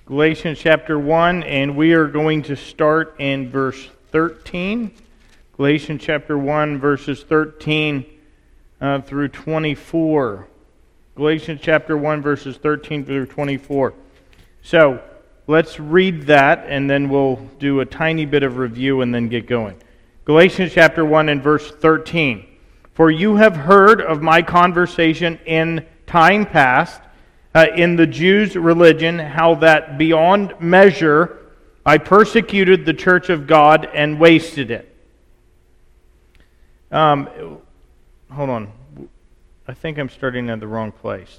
Galatians chapter 1, and we are going to start in verse 13. Galatians chapter 1, verses 13 through 24. Galatians chapter 1, verses 13 through 24. So, let's read that, and then we'll do a tiny bit of review and then get going. Galatians chapter 1 and verse 13. For you have heard of my conversation in time past, in the Jews' religion, how that beyond measure I persecuted the church of God and wasted it. Hold on. I think I'm starting at the wrong place.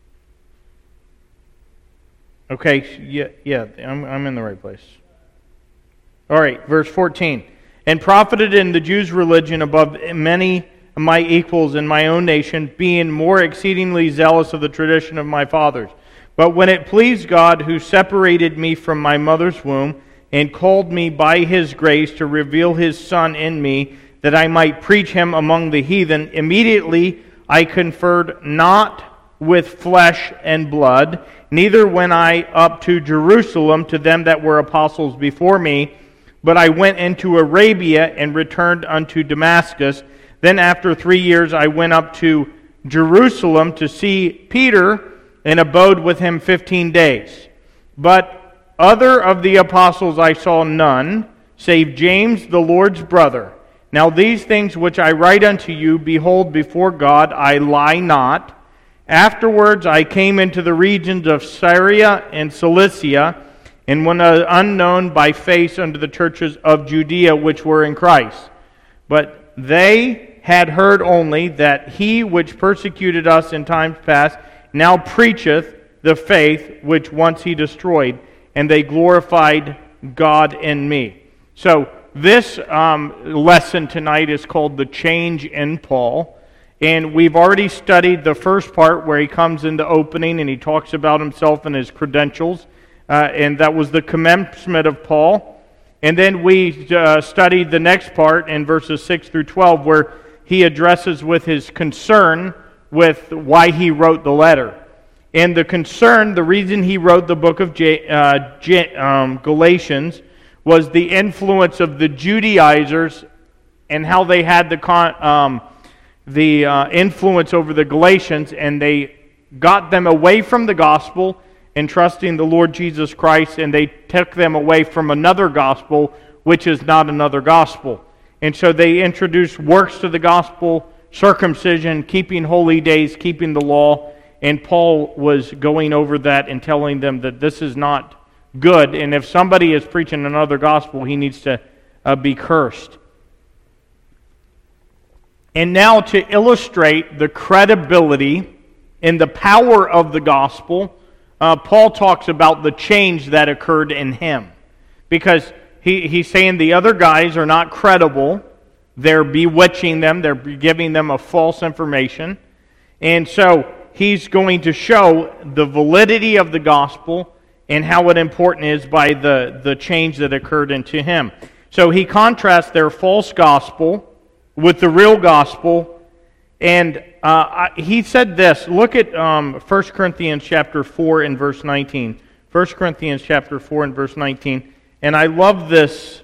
Okay, yeah, I'm in the right place. All right, verse 14. And profited in the Jews' religion above many of my equals in my own nation, being more exceedingly zealous of the tradition of my fathers. But when it pleased God, who separated me from my mother's womb, and called me by His grace to reveal His Son in me, that I might preach Him among the heathen, immediately I conferred not with flesh and blood, neither went I up to Jerusalem to them that were apostles before me, but I went into Arabia and returned unto Damascus. Then after 3 years I went up to Jerusalem to see Peter, and abode with him 15 days. But other of the apostles I saw none, save James the Lord's brother. Now these things which I write unto you, behold, before God I lie not. Afterwards I came into the regions of Syria and Cilicia, and went unknown by face unto the churches of Judea which were in Christ. But they had heard only that he which persecuted us in times past now preacheth the faith which once he destroyed, and they glorified God in me. So this lesson tonight is called The Change in Paul. And we've already studied the first part where he comes in the opening and he talks about himself and his credentials. And that was the commencement of Paul. And then we studied the next part in verses 6 through 12 where he addresses with his concern with why he wrote the letter. And the concern, the reason he wrote the book of Galatians was the influence of the Judaizers and how they had the influence over the Galatians, and they got them away from the gospel and trusting the Lord Jesus Christ, and they took them away from another gospel, which is not another gospel. And so they introduced works to the gospel, circumcision, keeping holy days, keeping the law, and Paul was going over that and telling them that this is not good, and if somebody is preaching another gospel, he needs to be cursed. And now to illustrate the credibility and the power of the gospel, Paul talks about the change that occurred in him. Because he's saying the other guys are not credible. They're bewitching them. They're giving them a false information. And so he's going to show the validity of the gospel and how important it is by the change that occurred into him. So he contrasts their false gospel with the real gospel. And he said this. Look at 1 Corinthians chapter 4 and verse 19. 1 Corinthians chapter 4 and verse 19. And I love this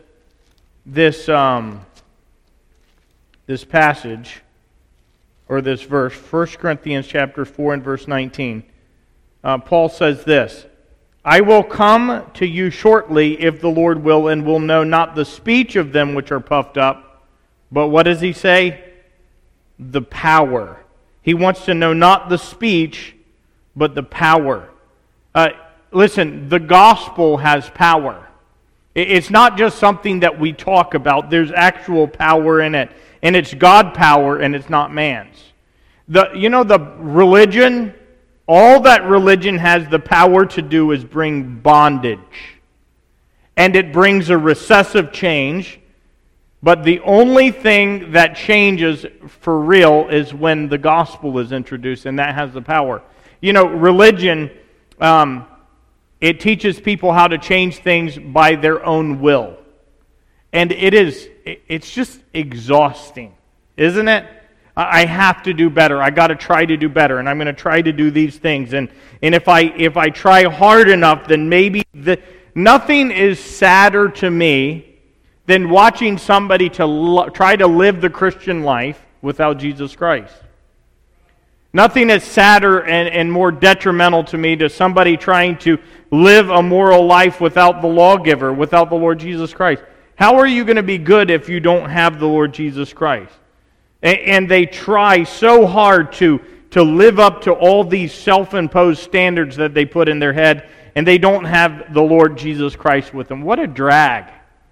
passage, or this verse. 1 Corinthians chapter 4 and verse 19. Paul says this. I will come to you shortly, if the Lord will, and will know not the speech of them which are puffed up. But what does he say? The power. He wants to know not the speech, but the power. Listen, the gospel has power. It's not just something that we talk about. There's actual power in it. And it's God power, and it's not man's. The religion, all that religion has the power to do is bring bondage. And it brings a recessive change. But the only thing that changes for real is when the gospel is introduced, and that has the power. Religion, it teaches people how to change things by their own will. And it's just exhausting, isn't it? I have to do better. I got to try to do better, and I'm going to try to do these things. And if I try hard enough, then maybe nothing is sadder to me than watching somebody try to live the Christian life without Jesus Christ. Nothing is sadder and more detrimental to me to somebody trying to live a moral life without the lawgiver, without the Lord Jesus Christ. How are you going to be good if you don't have the Lord Jesus Christ? And they try so hard to live up to all these self-imposed standards that they put in their head, and they don't have the Lord Jesus Christ with them. What a drag.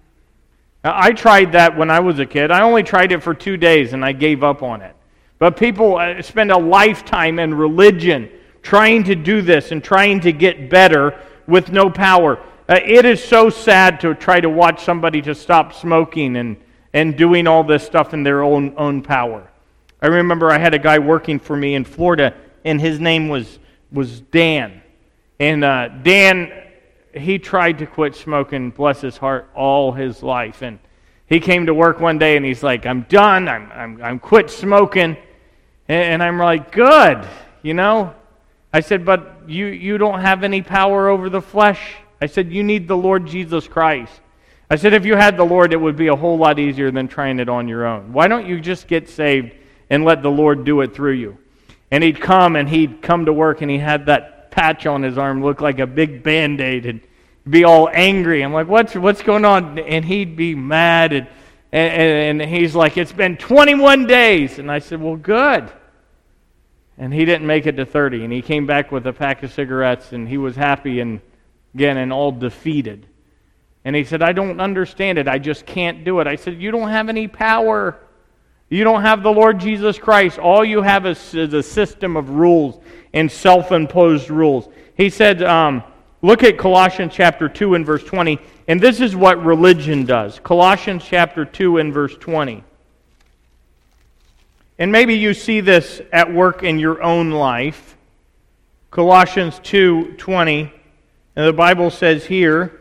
I tried that when I was a kid. I only tried it for 2 days, and I gave up on it. But people spend a lifetime in religion trying to do this and trying to get better with no power. It is so sad to try to watch somebody to stop smoking and doing all this stuff in their own power. I remember I had a guy working for me in Florida, and his name was Dan. And Dan, he tried to quit smoking, bless his heart, all his life. And he came to work one day, and he's like, I'm done, I'm quit smoking. And I'm like, good, you know. I said, but you don't have any power over the flesh. I said, you need the Lord Jesus Christ. I said, if you had the Lord, it would be a whole lot easier than trying it on your own. Why don't you just get saved and let the Lord do it through you? And he'd come to work, and he had that patch on his arm, look like a big Band-Aid, and be all angry. I'm like, what's going on? And he'd be mad, and he's like, it's been 21 days. And I said, well, good. And he didn't make it to 30, and he came back with a pack of cigarettes, and he was happy and all defeated. And he said, I don't understand it. I just can't do it. I said, you don't have any power. You don't have the Lord Jesus Christ. All you have is a system of rules and self-imposed rules. He said, look at Colossians chapter 2 and verse 20, and this is what religion does. Colossians chapter 2 and verse 20. And maybe you see this at work in your own life. Colossians 2:20, and the Bible says here,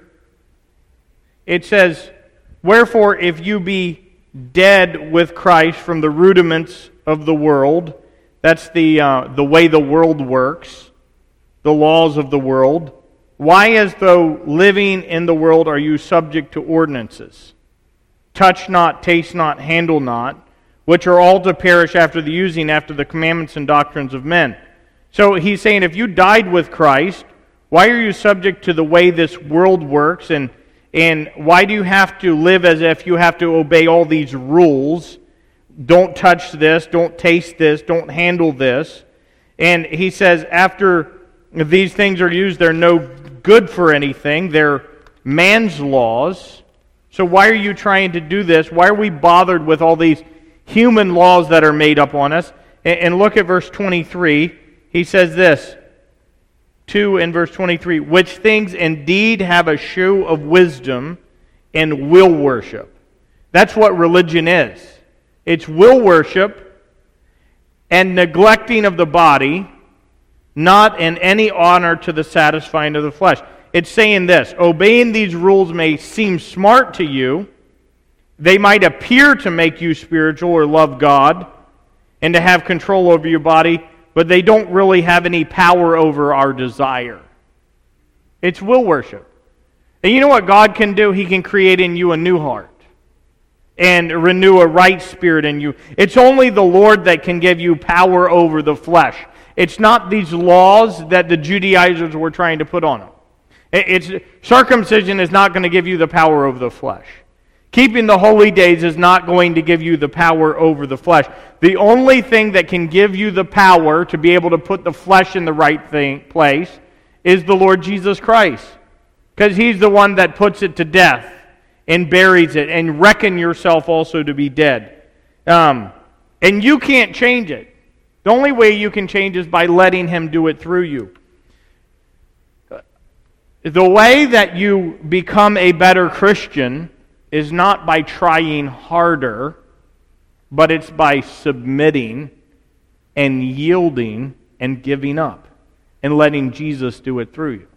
it says, wherefore, if you be dead with Christ from the rudiments of the world, that's the way the world works, the laws of the world, why as though living in the world are you subject to ordinances? Touch not, taste not, handle not, which are all to perish after the using, after the commandments and doctrines of men. So he's saying, if you died with Christ, why are you subject to the way this world works, and why do you have to live as if you have to obey all these rules? Don't touch this, don't taste this, don't handle this. And he says, after these things are used, they're no good for anything. They're man's laws. So why are you trying to do this? Why are we bothered with all these human laws that are made up on us? And look at verse 23. He says this, 2 in verse 23, which things indeed have a shew of wisdom and will worship. That's what religion is. It's will worship and neglecting of the body, not in any honor to the satisfying of the flesh. It's saying this, obeying these rules may seem smart to you. They might appear to make you spiritual or love God and to have control over your body, but they don't really have any power over our desire. It's will worship. And you know what God can do? He can create in you a new heart and renew a right spirit in you. It's only the Lord that can give you power over the flesh. It's not these laws that the Judaizers were trying to put on them. Circumcision is not going to give you the power over the flesh. Keeping the holy days is not going to give you the power over the flesh. The only thing that can give you the power to be able to put the flesh in the right place is the Lord Jesus Christ. Because He's the one that puts it to death and buries it and reckon yourself also to be dead. And you can't change it. The only way you can change is by letting Him do it through you. The way that you become a better Christian is not by trying harder, but it's by submitting and yielding and giving up and letting Jesus do it through you.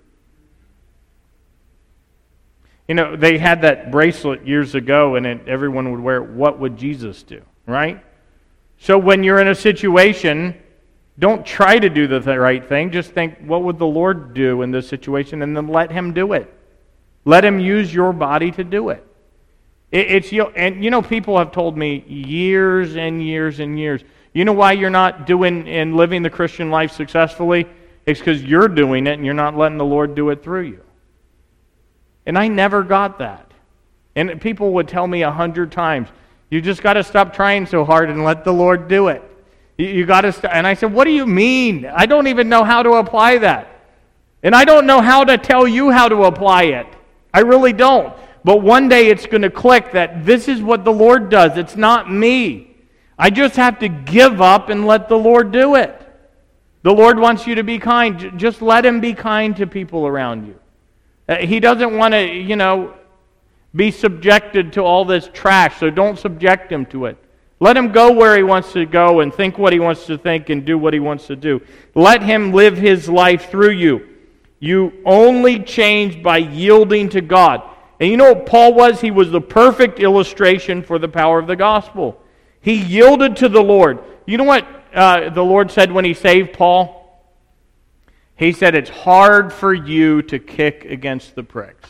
You know, they had that bracelet years ago, and everyone would wear it, what would Jesus do, right? So when you're in a situation, don't try to do the right thing. Just think, what would the Lord do in this situation? And then let Him do it. Let Him use your body to do it. And people have told me years and years and years, you know why you're not doing and living the Christian life successfully? It's because you're doing it and you're not letting the Lord do it through you. And I never got that. And people would tell me 100 times, you just got to stop trying so hard and let the Lord do it. You got to stop. And I said, what do you mean? I don't even know how to apply that. And I don't know how to tell you how to apply it. I really don't. But one day it's going to click that this is what the Lord does. It's not me. I just have to give up and let the Lord do it. The Lord wants you to be kind. Just let Him be kind to people around you. He doesn't want to, be subjected to all this trash, so don't subject Him to it. Let Him go where He wants to go and think what He wants to think and do what He wants to do. Let Him live His life through you. You only change by yielding to God. And you know what Paul was? He was the perfect illustration for the power of the gospel. He yielded to the Lord. You know what the Lord said when He saved Paul? He said, it's hard for you to kick against the pricks.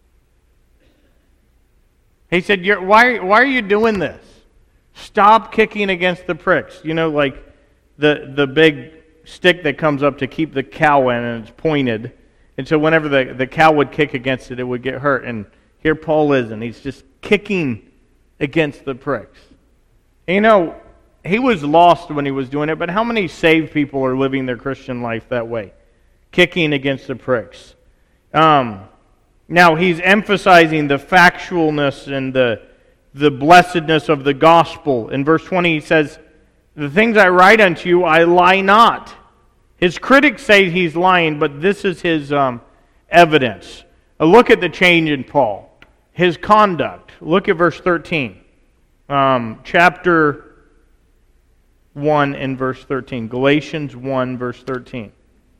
He said, why are you doing this? Stop kicking against the pricks. Like the big stick that comes up to keep the cow in, and it's pointed. And so whenever the cow would kick against it, it would get hurt. And here Paul is, and he's just kicking against the pricks. And he was lost when he was doing it, but how many saved people are living their Christian life that way? Kicking against the pricks. Now, he's emphasizing the factualness and the blessedness of the gospel. In verse 20, he says, the things I write unto you, I lie not. His critics say he's lying, but this is his evidence. A look at the change in Paul. His conduct. Look at verse 13. Chapter 1 and verse 13. Galatians 1, verse 13.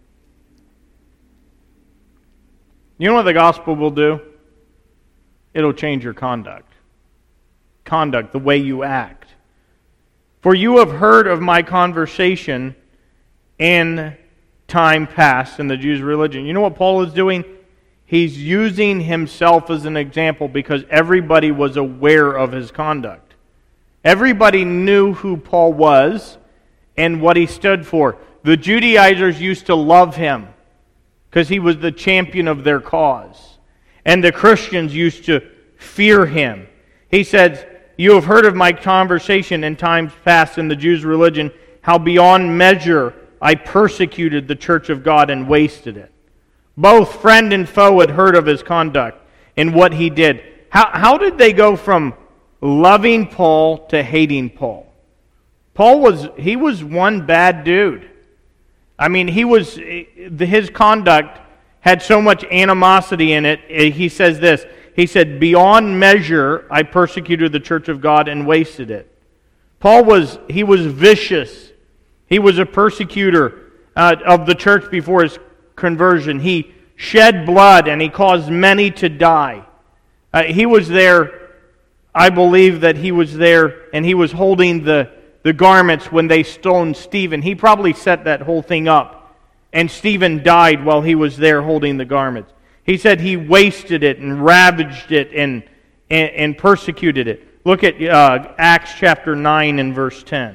You know what the gospel will do? It'll change your conduct. Conduct, the way you act. For you have heard of my conversation in time past in the Jews' religion. You know what Paul is doing? He's using himself as an example because everybody was aware of his conduct. Everybody knew who Paul was and what he stood for. The Judaizers used to love him because he was the champion of their cause. And the Christians used to fear him. He says, you have heard of my conversation in times past in the Jews' religion, how beyond measure I persecuted the church of God and wasted it. Both friend and foe had heard of his conduct and what he did. How did they go from loving Paul to hating Paul? He was one bad dude. I mean, his conduct had so much animosity in it. He says this. He said, beyond measure, I persecuted the church of God and wasted it. Paul was vicious. He was a persecutor of the church before his conversion. He shed blood and he caused many to die. He was there, I believe that he was there, and he was holding the garments when they stoned Stephen. He probably set that whole thing up. And Stephen died while he was there holding the garments. He said he wasted it and ravaged it and persecuted it. Look at Acts chapter 9 and verse 10.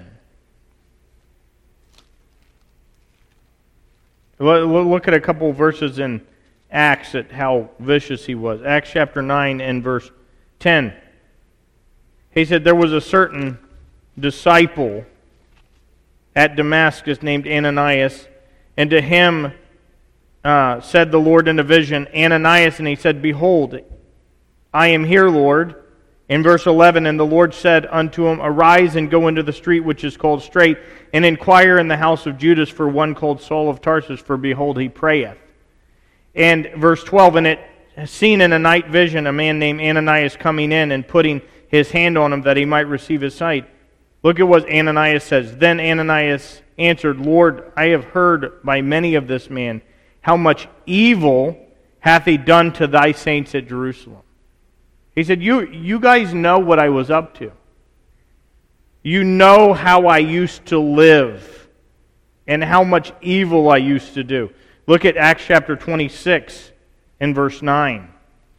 Look at a couple verses in Acts at how vicious he was. Acts chapter 9 and verse 10. He said, there was a certain disciple at Damascus named Ananias, and to him said the Lord in a vision, Ananias, and he said, behold, I am here, Lord. In verse 11, and the Lord said unto him, arise and go into the street which is called Straight, and inquire in the house of Judas for one called Saul of Tarsus, for behold, he prayeth. And verse 12, and it seen in a night vision a man named Ananias coming in and putting his hand on him that he might receive his sight. Look at what Ananias says. Then Ananias answered, Lord, I have heard by many of this man how much evil hath he done to thy saints at Jerusalem. He said, you guys know what I was up to. You know how I used to live and how much evil I used to do. Look at Acts chapter 26 and verse 9.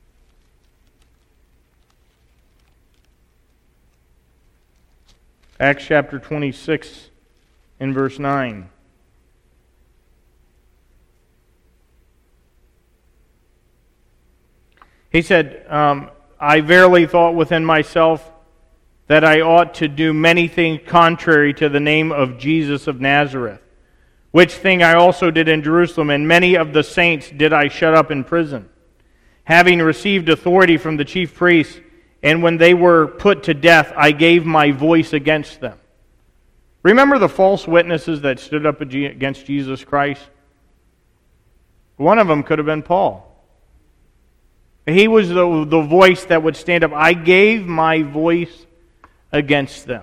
Acts chapter 26 and verse 9. He said, I verily thought within myself that I ought to do many things contrary to the name of Jesus of Nazareth, which thing I also did in Jerusalem, and many of the saints did I shut up in prison, having received authority from the chief priests, and when they were put to death, I gave my voice against them. Remember the false witnesses that stood up against Jesus Christ? One of them could have been Paul. He was the voice that would stand up. I gave my voice against them.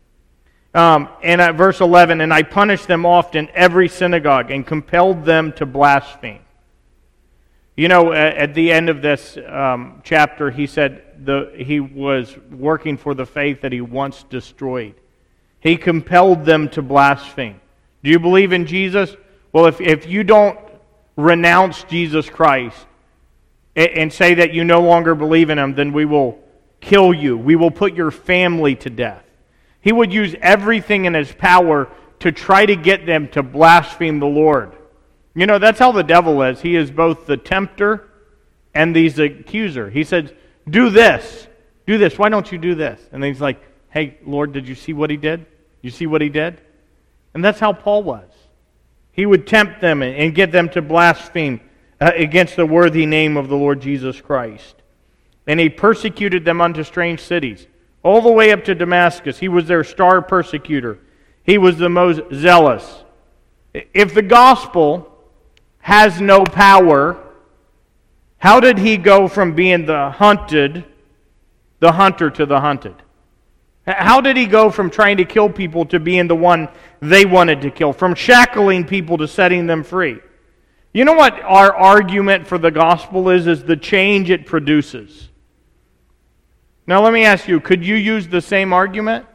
And at verse 11, and I punished them often in every synagogue and compelled them to blaspheme. You know, at the end of this chapter, he said he was working for the faith that he once destroyed. He compelled them to blaspheme. Do you believe in Jesus? Well, if you don't renounce Jesus Christ and say that you no longer believe in Him, then we will kill you. We will put your family to death. He would use everything in his power to try to get them to blaspheme the Lord. You know, that's how the devil is. He is both the tempter and the accuser. He says, do this. Do this. Why don't you do this? And then he's like, hey, Lord, did you see what he did? You see what he did? And that's how Paul was. He would tempt them and get them to blaspheme against the worthy name of the Lord Jesus Christ. And he persecuted them unto strange cities, all the way up to Damascus. He was their star persecutor. He was the most zealous. If the gospel has no power, how did he go from being the hunter to the hunted? How did he go from trying to kill people to being the one they wanted to kill? From shackling people to setting them free? You know what our argument for the gospel is the change it produces. Now let me ask you, could you use the same argument?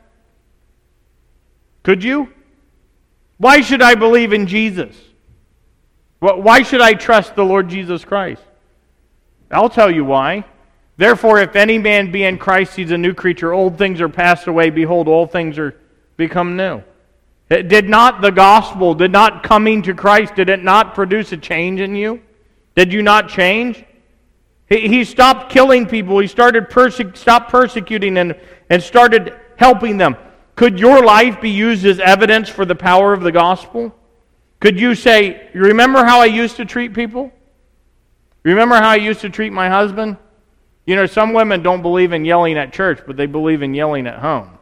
Could you? Why should I believe in Jesus? Why should I trust the Lord Jesus Christ? I'll tell you why. Therefore, if any man be in Christ, he's a new creature. Old things are passed away. Behold, all things are become new. Did not the gospel, did not coming to Christ, did it not produce a change in you? Did you not change? He stopped killing people. He stopped persecuting and started helping them. Could your life be used as evidence for the power of the gospel? Could you say, you remember how I used to treat people? Remember how I used to treat my husband? You know, some women don't believe in yelling at church, but they believe in yelling at home.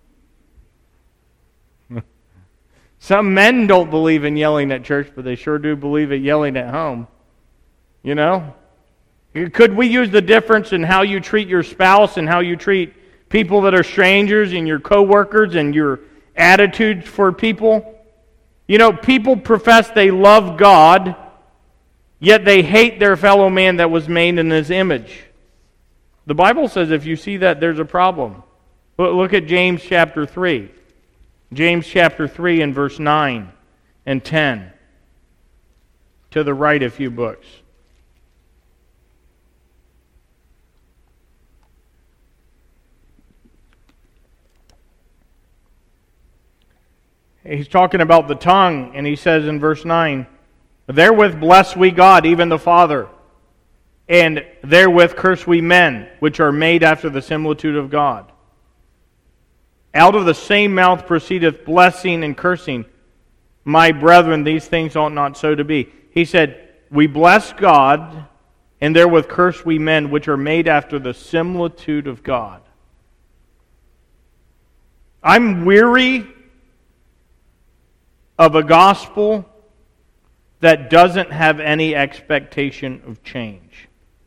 Some men don't believe in yelling at church, but they sure do believe in yelling at home. You know? Could we use the difference in how you treat your spouse and how you treat people that are strangers and your coworkers and your attitudes for people? You know, people profess they love God, yet they hate their fellow man that was made in His image. The Bible says if you see that, there's a problem. Look at James chapter 3. James chapter 3 and verse 9 and 10. To the right a few books. He's talking about the tongue, and he says in verse 9, therewith bless we God, even the Father, and therewith curse we men, which are made after the similitude of God. Out of the same mouth proceedeth blessing and cursing. My brethren, these things ought not so to be. He said, we bless God, and therewith curse we men, which are made after the similitude of God. I'm weary of a gospel that doesn't have any expectation of change.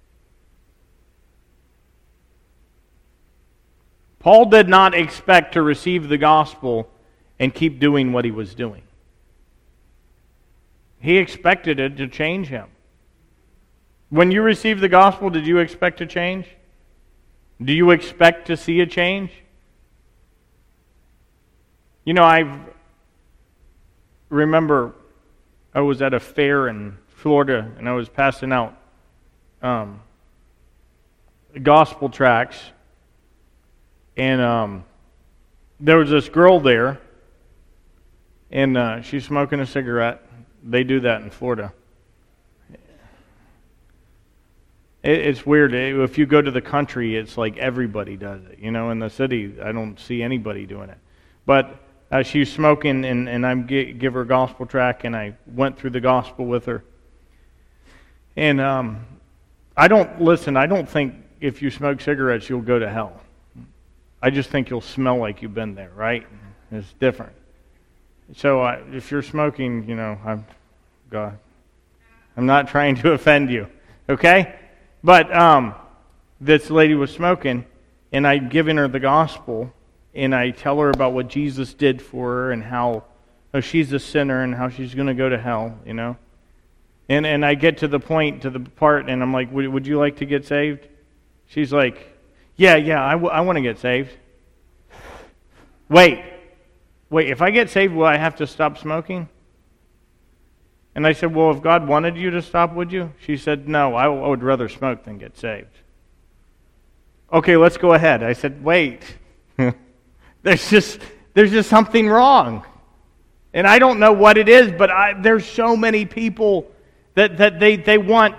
Paul did not expect to receive the gospel and keep doing what he was doing. He expected it to change him. When you received the gospel, did you expect to change? Do you expect to see a change? I remember I was at a fair in Florida, and I was passing out gospel tracts, and there was this girl there, and she's smoking a cigarette. They do that in Florida. It's weird. If you go to the country, it's like everybody does it. In the city, I don't see anybody doing it. But she was smoking, and I give her a gospel tract, and I went through the gospel with her. And I don't think if you smoke cigarettes, you'll go to hell. I just think you'll smell like you've been there, right? It's different. So if you're smoking, I'm not trying to offend you, okay? But this lady was smoking, and I'd given her the gospel, and I tell her about what Jesus did for her and how she's a sinner and how she's going to go to hell, And I get to the part, and I'm like, would you like to get saved? She's like, yeah, I want to get saved. Wait, if I get saved, will I have to stop smoking? And I said, well, if God wanted you to stop, would you? She said, no, I would rather smoke than get saved. Okay, let's go ahead. I said, wait. There's just something wrong. And I don't know what it is, but there's so many people that they want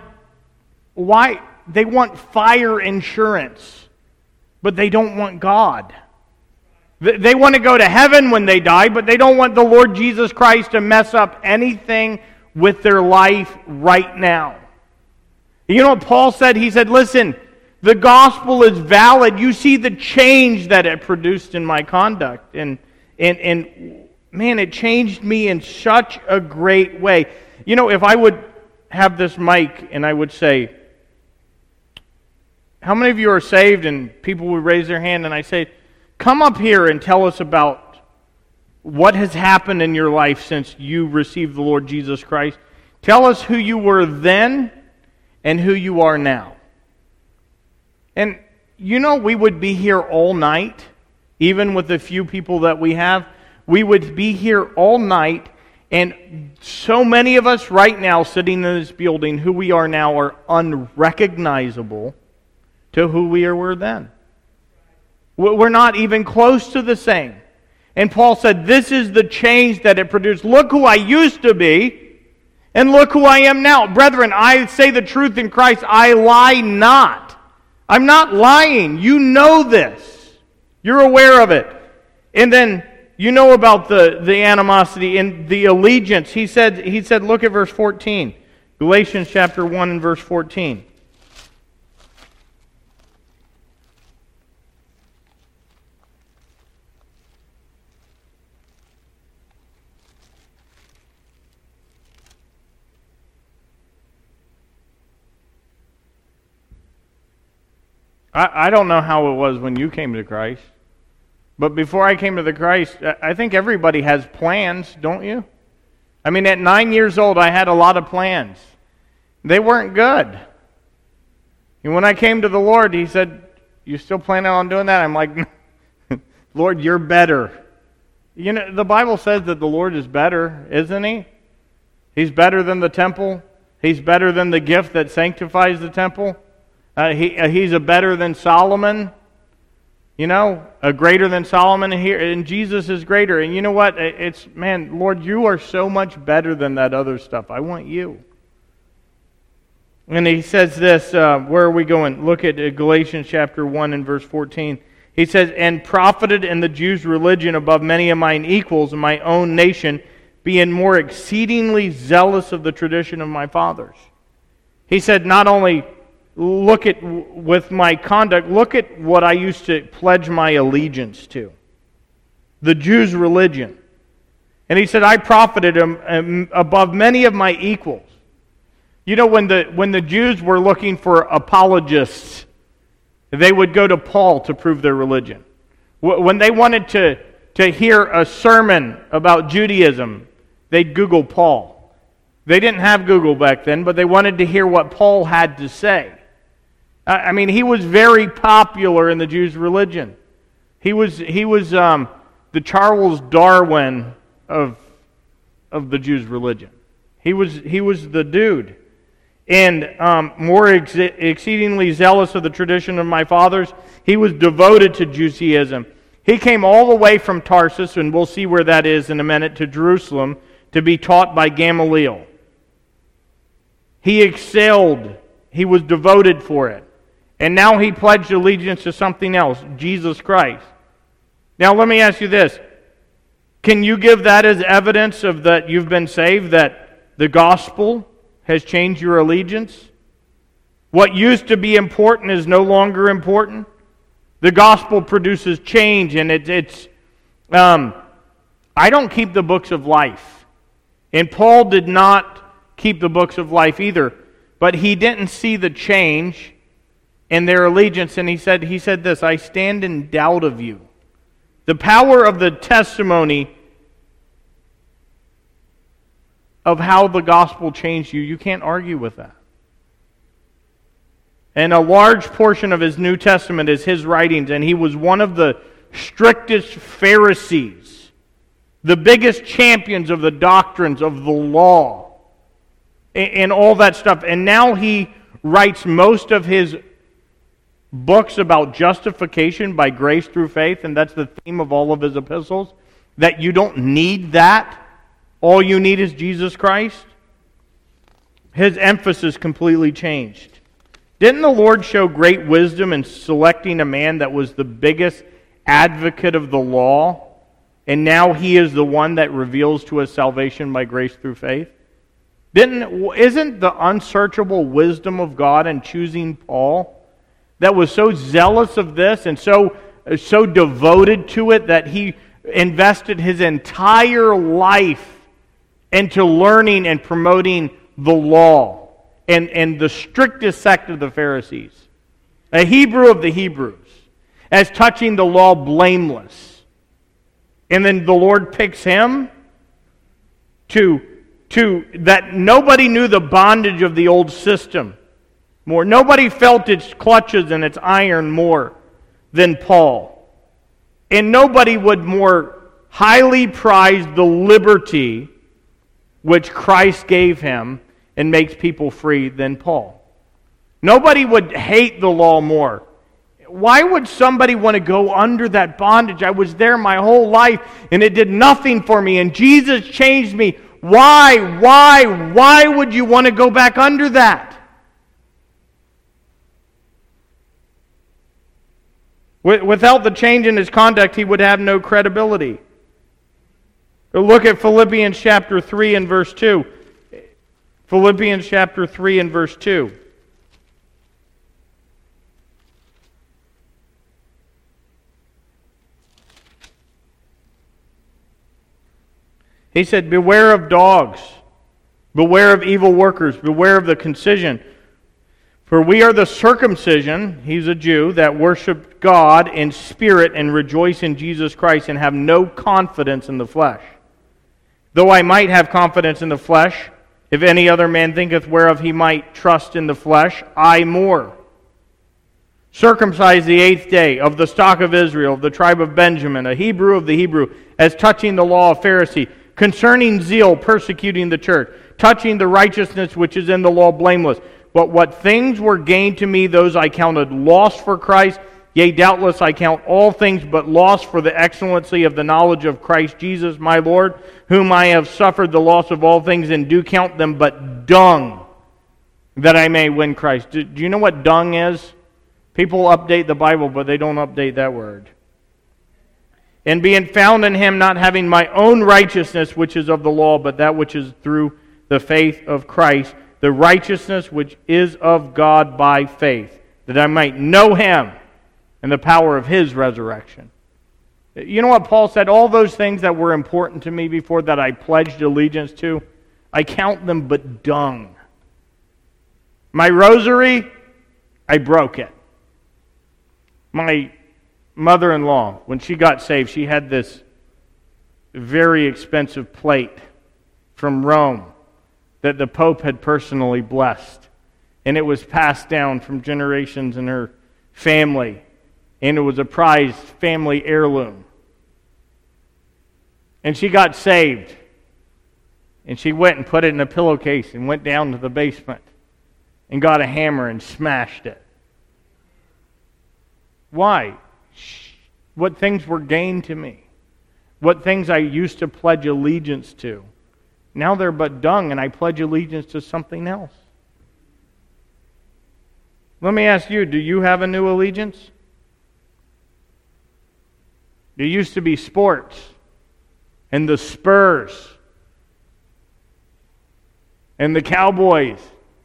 fire insurance, but they don't want God. They want to go to heaven when they die, but they don't want the Lord Jesus Christ to mess up anything with their life right now. You know what Paul said? He said, listen, the gospel is valid. You see the change that it produced in my conduct. And man, it changed me in such a great way. If I would have this mic and I would say, how many of you are saved? And people would raise their hand, and I say, come up here and tell us about what has happened in your life since you received the Lord Jesus Christ. Tell us who you were then and who you are now. And we would be here all night, even with the few people that we have. We would be here all night, and so many of us right now sitting in this building, who we are now, are unrecognizable to who we were then. We're not even close to the same. And Paul said, this is the change that it produced. Look who I used to be, and look who I am now. Brethren, I say the truth in Christ. I lie not. I'm not lying. You know this. You're aware of it. And then you know about the animosity and the allegiance. He said, look at verse 14. Galatians chapter 1 and verse 14. I don't know how it was when you came to Christ, but before I came to the Christ, I think everybody has plans, don't you? I mean, at 9 years old, I had a lot of plans. They weren't good. And when I came to the Lord, He said, you still planning on doing that? I'm like, Lord, you're better. The Bible says that the Lord is better, isn't He? He's better than the temple. He's better than the gift that sanctifies the temple. He's a better than Solomon, a greater than Solomon here, and Jesus is greater. And you know what? Lord, you are so much better than that other stuff. I want you. And he says this, where are we going? Look at Galatians chapter 1 and verse 14. He says, and profited in the Jews' religion above many of mine equals in my own nation, being more exceedingly zealous of the tradition of my fathers. He said, not only look at with my conduct, look at what I used to pledge my allegiance to. The Jews' religion. And he said, I profited above many of my equals. When the Jews were looking for apologists, they would go to Paul to prove their religion. When they wanted to hear a sermon about Judaism, they'd Google Paul. They didn't have Google back then, but they wanted to hear what Paul had to say. I mean, he was very popular in the Jews' religion. He was the the Charles Darwin of the Jews' religion. He was the dude. And more exceedingly zealous of the tradition of my fathers, he was devoted to Judaism. He came all the way from Tarsus, and we'll see where that is in a minute, to Jerusalem to be taught by Gamaliel. He excelled. He was devoted for it. And now he pledged allegiance to something else, Jesus Christ. Now let me ask you this. Can you give that as evidence of that you've been saved, that the gospel has changed your allegiance? What used to be important is no longer important. The gospel produces change, and I don't keep the books of life. And Paul did not keep the books of life either. But he didn't see the change in their allegiance, and he said this, I stand in doubt of you. The power of the testimony of how the gospel changed you, you can't argue with that. And a large portion of his New Testament is his writings, and he was one of the strictest Pharisees, the biggest champions of the doctrines of the law, and all that stuff. And now he writes most of his books about justification by grace through faith, and that's the theme of all of his epistles, that you don't need that. All you need is Jesus Christ. His emphasis completely changed. Didn't the Lord show great wisdom in selecting a man that was the biggest advocate of the law, and now he is the one that reveals to us salvation by grace through faith? Isn't the unsearchable wisdom of God in choosing Paul, that was so zealous of this and so devoted to it that he invested his entire life into learning and promoting the law and the strictest sect of the Pharisees, a Hebrew of the Hebrews, as touching the law blameless. And then the Lord picks him to that nobody knew the bondage of the old system more. Nobody felt its clutches and its iron more than Paul. And nobody would more highly prize the liberty which Christ gave him and makes people free than Paul. Nobody would hate the law more. Why would somebody want to go under that bondage? I was there my whole life and it did nothing for me, and Jesus changed me. Why would you want to go back under that? Without the change in his conduct, he would have no credibility. Look at Philippians chapter 3 and verse 2. Philippians chapter 3 and verse 2. He said, beware of dogs, beware of evil workers, beware of the concision. For we are the circumcision, he's a Jew, that worship God in spirit and rejoice in Jesus Christ and have no confidence in the flesh. Though I might have confidence in the flesh, if any other man thinketh whereof he might trust in the flesh, I more. Circumcised the 8th day, of the stock of Israel, of the tribe of Benjamin, a Hebrew of the Hebrew, as touching the law of Pharisee, concerning zeal, persecuting the church, touching the righteousness which is in the law, blameless. But what things were gained to me, those I counted loss for Christ. Yea, doubtless I count all things but loss for the excellency of the knowledge of Christ Jesus my Lord, whom I have suffered the loss of all things, and do count them but dung, that I may win Christ. Do you know what dung is? People update the Bible, but they don't update that word. And being found in him, not having my own righteousness, which is of the law, but that which is through the faith of Christ, the righteousness which is of God by faith, that I might know him and the power of his resurrection. You know what Paul said? All those things that were important to me before, that I pledged allegiance to, I count them but dung. My rosary, I broke it. My mother-in-law, when she got saved, she had this very expensive plate from Rome that the Pope had personally blessed. And it was passed down from generations in her family. And it was a prized family heirloom. And she got saved. And she went and put it in a pillowcase and went down to the basement and got a hammer and smashed it. Why? What things were gained to me? What things I used to pledge allegiance to? Now they're but dung, and I pledge allegiance to something else. Let me ask you, do you have a new allegiance? It used to be sports and the Spurs and the Cowboys.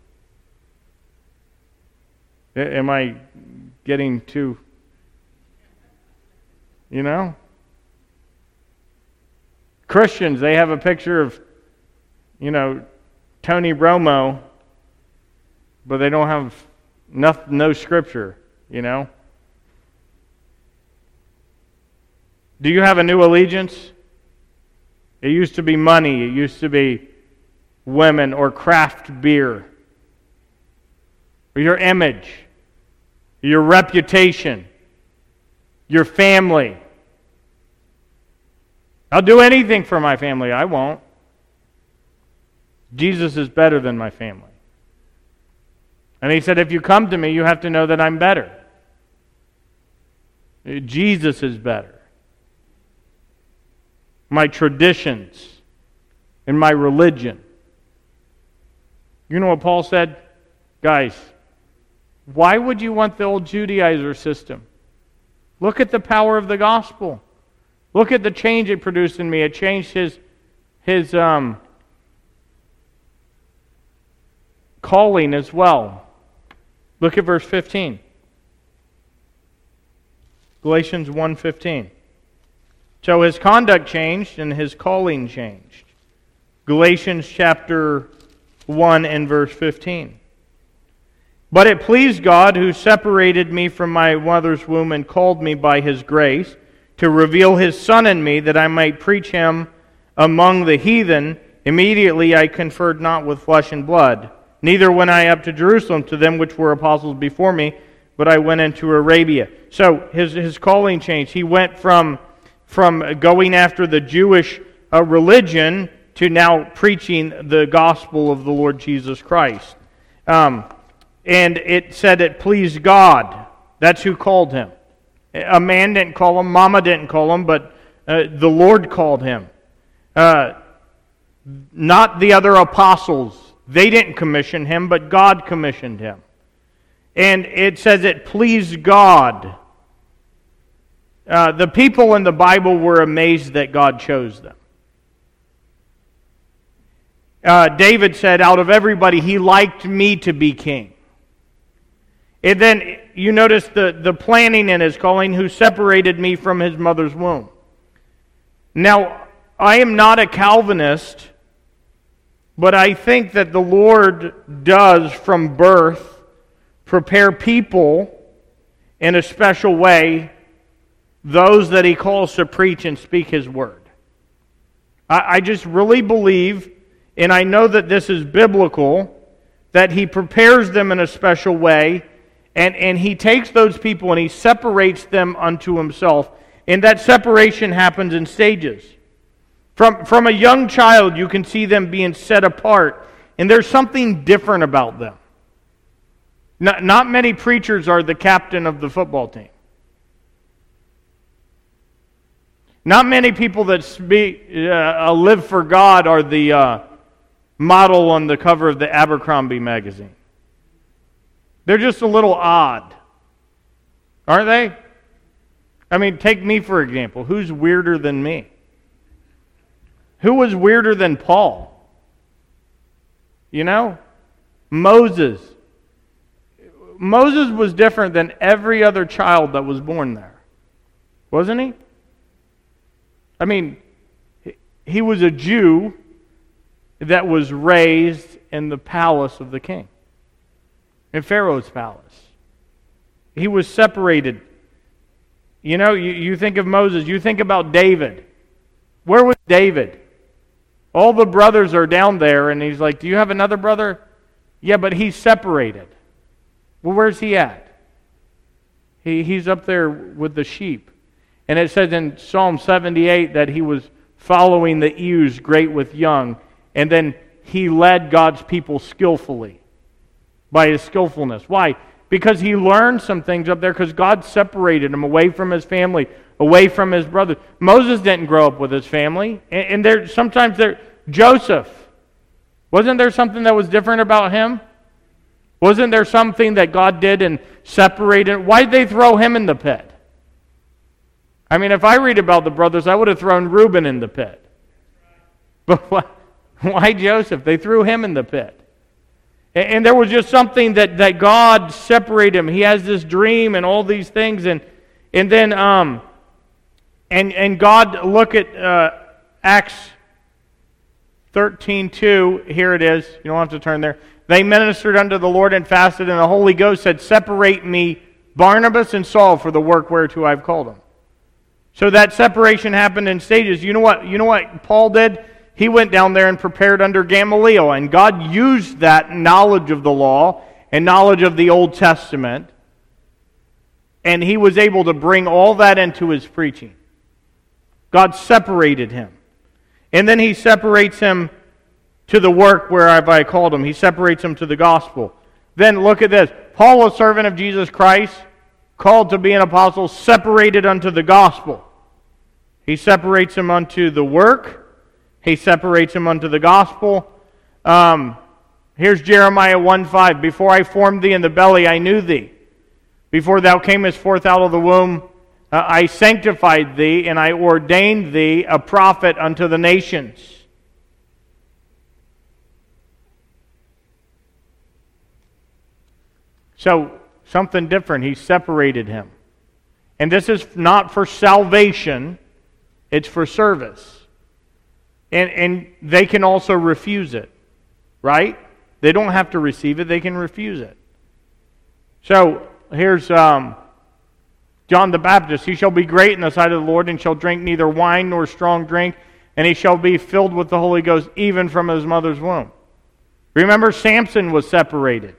Am I getting too, Christians, they have a picture of, Tony Romo, but they don't have no scripture, Do you have a new allegiance? It used to be money. It used to be women or craft beer. Or your image. Your reputation. Your family. I'll do anything for my family. I won't. Jesus is better than my family. And he said, if you come to me, you have to know that I'm better. Jesus is better. My traditions and my religion. You know what Paul said? Guys, why would you want the old Judaizer system? Look at the power of the gospel. Look at the change it produced in me. It changed his calling as well. Look at verse 15. Galatians 1:15. So his conduct changed and his calling changed. Galatians chapter 1 and verse 15. But it pleased God, who separated me from my mother's womb and called me by his grace, to reveal his Son in me, that I might preach him among the heathen. Immediately I conferred not with flesh and blood, neither went I up to Jerusalem to them which were apostles before me, but I went into Arabia. So his calling changed. He went from going after the Jewish religion to now preaching the gospel of the Lord Jesus Christ. And it said it pleased God. That's who called him. A man didn't call him, Mama didn't call him, but the Lord called him. Not the other apostles. They didn't commission him, but God commissioned him. And it says it pleased God. The people in the Bible were amazed that God chose them. David said, out of everybody, he liked me to be king. And then you notice the planning in his calling, who separated me from his mother's womb. Now, I am not a Calvinist, but I think that the Lord does from birth prepare people in a special way, those that he calls to preach and speak his word. I just really believe, and I know that this is biblical, that he prepares them in a special way, and he takes those people and he separates them unto himself. And that separation happens in stages. From a young child, you can see them being set apart, and there's something different about them. Not many preachers are the captain of the football team. Not many people that live for God are the model on the cover of the Abercrombie magazine. They're just a little odd. Aren't they? I mean, take me for example. Who's weirder than me? Who was weirder than Paul? Moses. Moses was different than every other child that was born there. Wasn't he? I mean, he was a Jew that was raised in the palace of the king. In Pharaoh's palace. He was separated. You think of Moses, you think about David. Where was David? All the brothers are down there, and he's like, do you have another brother? Yeah, but he's separated. Well, where's he at? He's up there with the sheep. And it says in Psalm 78 that he was following the ewes great with young. And then he led God's people skillfully by his skillfulness. Why? Because he learned some things up there because God separated him away from his family, away from his brothers. Moses didn't grow up with his family. And Joseph, wasn't there something that was different about him? Wasn't there something that God did and separated? Why did they throw him in the pit? I mean, if I read about the brothers, I would have thrown Reuben in the pit. But why Joseph? They threw him in the pit. And there was just something that God separated him. He has this dream and all these things. And then God, look at Acts 13:2. Here it is. You don't have to turn there. They ministered unto the Lord and fasted, and the Holy Ghost said, separate me, Barnabas and Saul, for the work whereto I've called them. So that separation happened in stages. You know what Paul did? He went down there and prepared under Gamaliel, and God used that knowledge of the law and knowledge of the Old Testament, and he was able to bring all that into his preaching. God separated him. And then he separates him to the work whereof I called him. He separates him to the gospel. Then look at this. Paul, a servant of Jesus Christ, called to be an apostle, separated unto the gospel. He separates him unto the work. He separates him unto the gospel. Here's Jeremiah 1:5. Before I formed thee in the belly, I knew thee. Before thou camest forth out of the womb, I sanctified thee, and I ordained thee a prophet unto the nations. So, something different. He separated him. And this is not for salvation, it's for service. And they can also refuse it, right? They don't have to receive it, they can refuse it. So, here's John the Baptist. He shall be great in the sight of the Lord, and shall drink neither wine nor strong drink, and he shall be filled with the Holy Ghost even from his mother's womb. Remember, Samson was separated.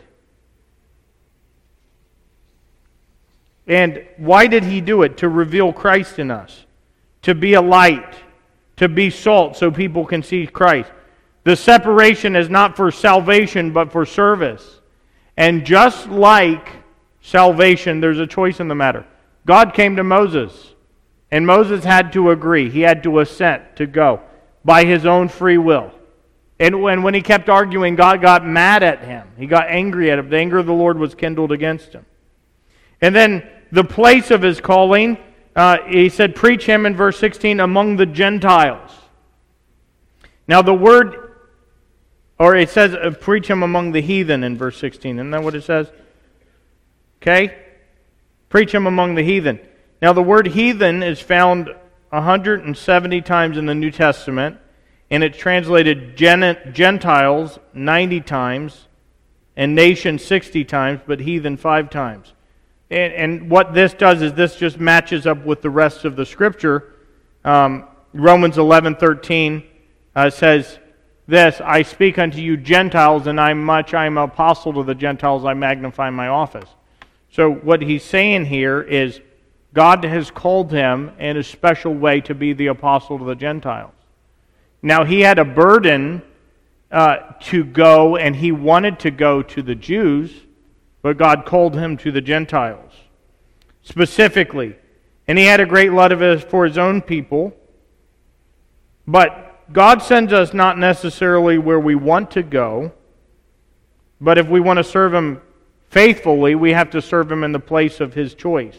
And why did he do it? To reveal Christ in us. To be a light. To be salt so people can see Christ. The separation is not for salvation but for service. And just like salvation, there's a choice in the matter. God came to Moses. And Moses had to agree. He had to assent to go by his own free will. And when he kept arguing, God got mad at him. He got angry at him. The anger of the Lord was kindled against him. And then the place of his calling, he said, preach him in verse 16 among the Gentiles. Now the word, or it says preach him among the heathen in verse 16. Isn't that what it says? Okay? Preach him among the heathen. Now the word heathen is found 170 times in the New Testament, and it's translated Gentiles 90 times, and nation 60 times, but heathen 5 times. And what this does is this just matches up with the rest of the Scripture. Romans 11:13 says this, I speak unto you Gentiles, and I am an apostle to the Gentiles, I magnify my office. So what he's saying here is God has called him in a special way to be the apostle to the Gentiles. Now he had a burden to go, and he wanted to go to the Jews, but God called him to the Gentiles specifically. And he had a great love of it for his own people. But God sends us not necessarily where we want to go, but if we want to serve him faithfully, we have to serve him in the place of his choice.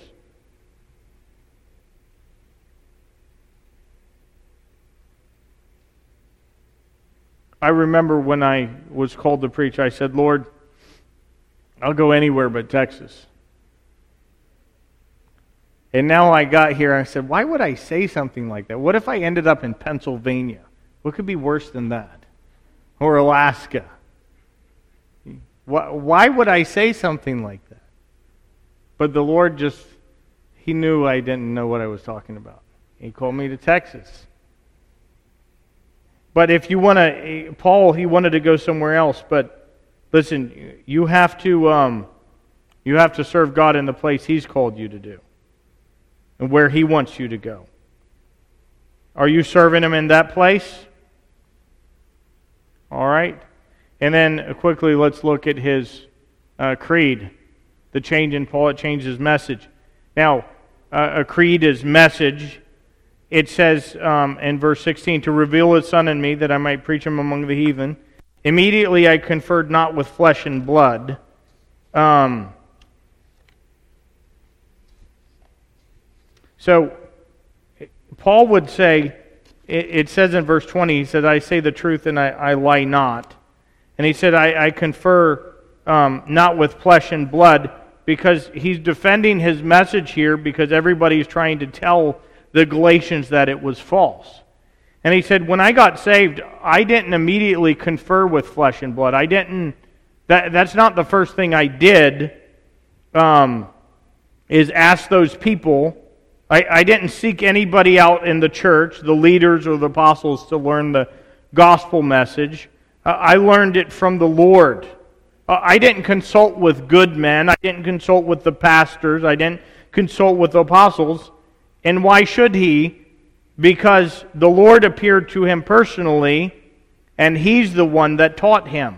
I remember when I was called to preach, I said, Lord, I'll go anywhere but Texas. And now I got here and I said, why would I say something like that? What if I ended up in Pennsylvania? What could be worse than that? Or Alaska? Why would I say something like that? But the Lord He knew I didn't know what I was talking about. He called me to Texas. But if you want to, Paul, he wanted to go somewhere else, but listen, you have to serve God in the place he's called you to do and where he wants you to go. Are you serving Him in that place? All right. And then quickly, let's look at his creed. The change in Paul, it changed his message. Now, a creed is message. It says in verse 16, to reveal His Son in me, that I might preach Him among the heathen. Immediately I conferred not with flesh and blood. So, Paul would say, it says in verse 20, he said, I say the truth and I lie not. And he said, I confer not with flesh and blood, because he's defending his message here because everybody's trying to tell the Galatians that it was false. And he said, when I got saved, I didn't immediately confer with flesh and blood. I didn't, that's not the first thing I did, is ask those people. I didn't seek anybody out in the church, the leaders or the apostles, to learn the gospel message. I learned it from the Lord. I didn't consult with good men. I didn't consult with the pastors. I didn't consult with the apostles. And why should he? Because the Lord appeared to him personally, and He's the one that taught him.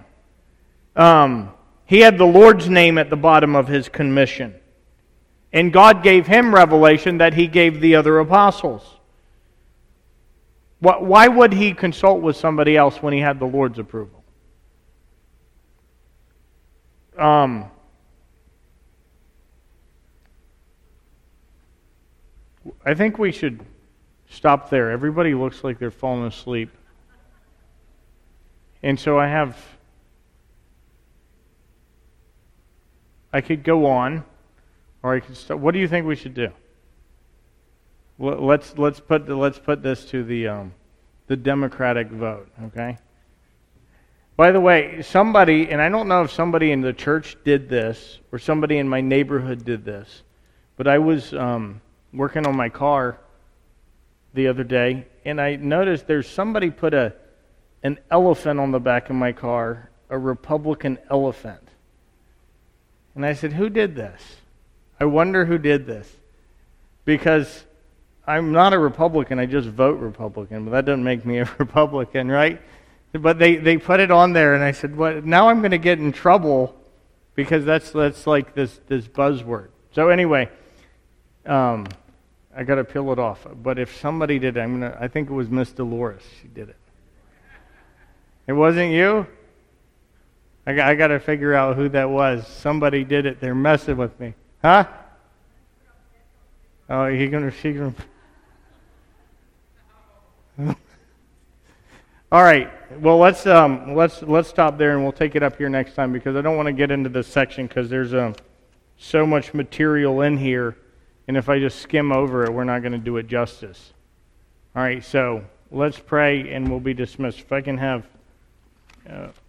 He had the Lord's name at the bottom of his commission. And God gave him revelation that He gave the other apostles. Why would he consult with somebody else when he had the Lord's approval? I think we should stop there. Everybody looks like they're falling asleep. And so I could go on, or I could stop. What do you think we should do? Let's put this to the democratic vote, okay? By the way, somebody, and I don't know if somebody in the church did this or somebody in my neighborhood did this, but I was working on my car the other day, and I noticed there's somebody put an elephant on the back of my car, a Republican elephant. And I said, who did this? I wonder who did this. Because I'm not a Republican, I just vote Republican, but that doesn't make me a Republican, right? But they put it on there, and I said, "What? Now I'm going to get in trouble because that's like this buzzword." So anyway, I got to peel it off. But if somebody did it, I think it was Miss Dolores. She did it. It wasn't you? I got to figure out who that was. Somebody did it. They're messing with me, huh? Oh, she gonna. All right. Well, let's stop there, and we'll take it up here next time, because I don't want to get into this section because there's so much material in here, and if I just skim over it, we're not going to do it justice. All right. So let's pray, and we'll be dismissed. If I can have